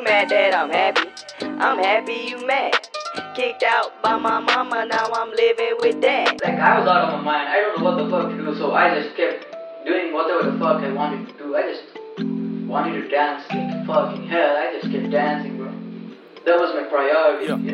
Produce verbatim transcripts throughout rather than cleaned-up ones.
mad that I'm happy? I'm happy you mad. Kicked out by my mama, now I'm living with dad. Like, I was out of my mind. I don't know what the fuck to do, so I just kept doing whatever the fuck I wanted to do. I just wanted to dance like fucking hell. I just kept dancing, bro. That was my priority, yeah. You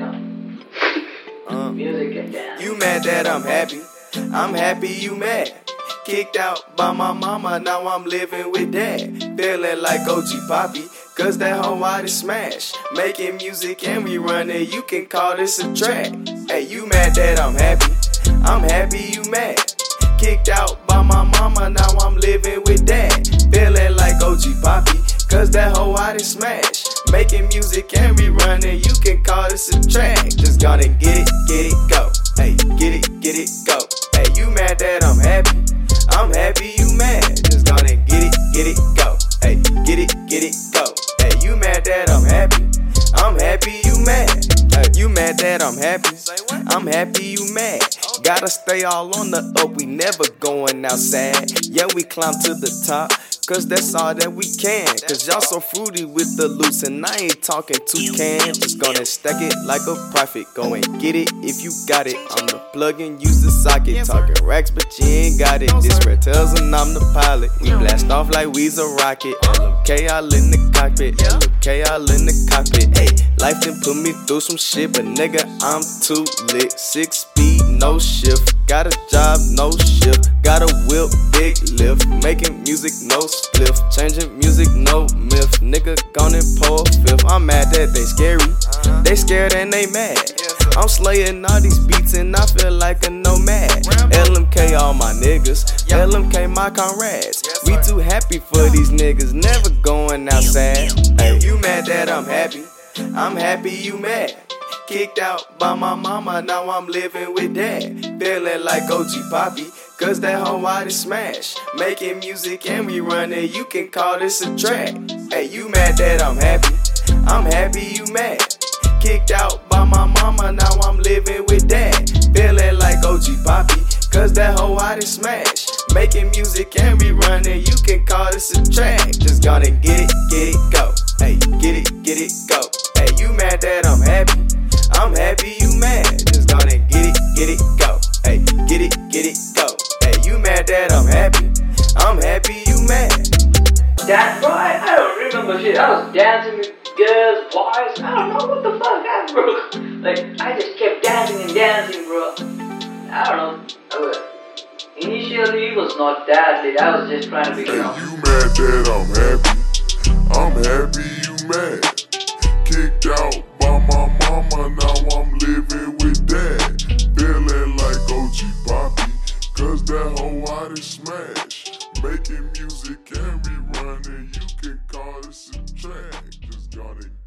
know. Uh, Music and dance. You mad that I'm happy? I'm happy you mad. Kicked out by my mama, now I'm living with dad. Feeling like O G Poppy, cause that hoe I just smash. Making music and we run it, you can call this a track. Hey, you mad that I'm happy? I'm happy you mad. Kicked out by my mama, now I'm living with dad. Feeling like O G Poppy, cause that hoe I just smash. Making music and we run it, you can call this a track. Just gonna get it, get it, go. Hey, get it, get it, go. Hey, you mad that I'm happy? I'm happy you mad. Just gonna get it, get it, go. Hey, get it, get it, go. Hey, you mad that I'm happy? I'm happy you mad. Hey, you mad that I'm happy? I'm happy you mad. Gotta stay all on the up, we never going outside. Yeah, we climb to the top, cause that's all that we can. Cause y'all so fruity with the loose, and I ain't talking two cans. Just gonna stack it like a profit. Go and get it if you got it. I'm the plug and use the socket. Talking racks, but you ain't got it. This Red Tails and I'm the pilot. We blast off like we's a rocket. L M K all in the cockpit. L M K all in the cockpit. Hey, life done put me through some shit, but nigga, I'm too lit. Six speed, no shift. Got a job, no shift. Got a whip, big lift. Making music, no spliff. Changing music, no myth. Nigga gone and pull fifth. I'm mad that they scary. They scared and they mad. I'm slaying all these beats and I feel like a nomad. L M K all my niggas. L M K my comrades. We too happy for these niggas. Never going outside. Hey, you mad that I'm happy? I'm happy you mad. Kicked out by my mama, now I'm living with dad. Feeling like O G Poppy, cause that hoe I just smash. Making music and we run it, you can call this a track. Hey, you mad that I'm happy? I'm happy you mad. Kicked out by my mama, now I'm living with dad. Feeling like O G Poppy, cause that hoe I just smash. Making music and we run it, you can call this a track. Just gonna get it, get it, go. Hey, get it, get it, go. Hey, you mad that I'm happy? I'm happy you mad. Just gonna get it, get it, go. Hey, get it, get it, go. Hey, you mad that I'm happy? I'm happy you mad. That, bro, I, I don't remember shit. I was dancing with girls, boys. I don't know what the fuck I, bro. Like, I just kept dancing and dancing, bro. I don't know. I was, initially, it was not that lit. I was just trying to be, you know. Hey, you mad that I'm happy? I'm happy you mad. Kicked out by my mama, now I'm living with dad. Feeling like O G Poppy, cause that hoe I just smash. Making music and we run it, you can call this a track. Just gotta